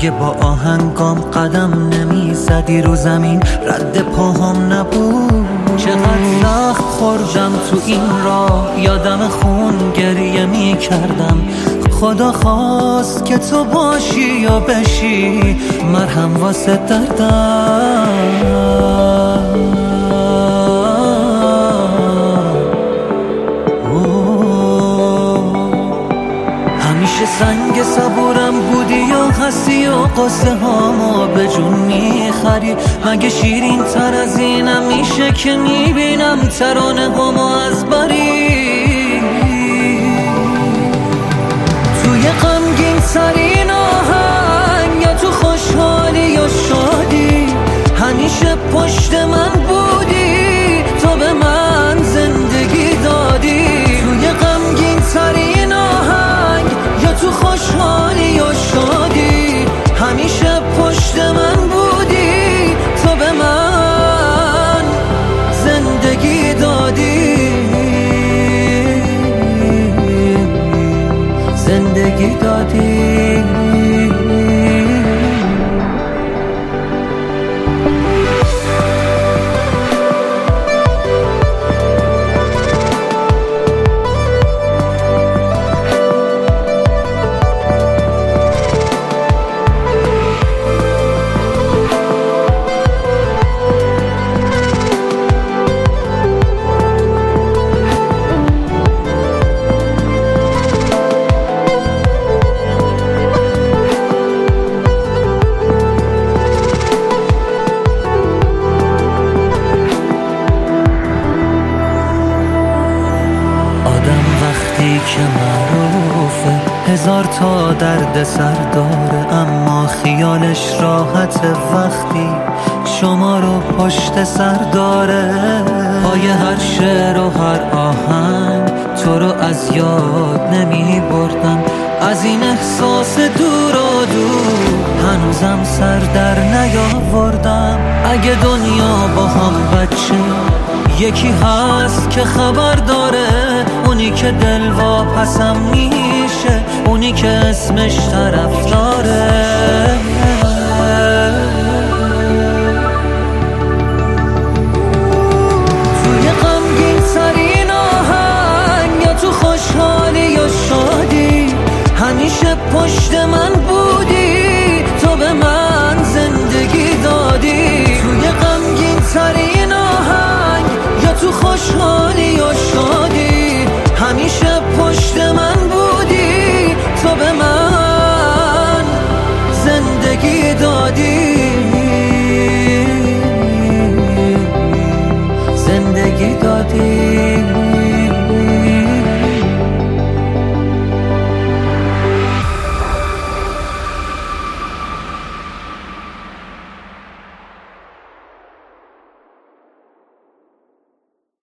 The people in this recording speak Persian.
اگه با آهنگام قدم نمی زدی رو زمین رد پاهم نبود. چقدر زخم خوردم تو این راه، یادم خون گریه می کردم. خدا خواست که تو باشی یا بشی مرهم واسه دردم. همیشه سنگ صبورم بودی یا هستی و قصه هامو به جون میخری؟ مگه شیرین تر از اینم میشه که میبینم ترانه هامو از بری؟ توی غمگین ترین آهنگ یا تو خوشحالی یا شادی همیشه پشت من بودی، تو به من زندگی دادی. توی غمگین ترین آهنگ یا تو خوشحالی یا شادی همیشه پشت من بودی، تو به من زندگی دادی. زندگی دادی. که معروفه هزار تا درد سر داره، اما خیالش راحت وقتی شما رو پشت سر داره. پای هر شعر و هر آهنگ تو رو از یاد نمی بردم، از این احساس دور و دور هنوزم سر در نیاوردم. اگه دنیا با هم بچه یکی هست که خبر داره، اونی که دل واپسم میشه، اونی که اسمش طرفداره. توی غمگین ترین آهنگ یا تو خوشحالی یا شادی همیشه پشت من بودی، تو به من زندگی دادی. توی غمگین ترین آهنگ یا تو خوشحالی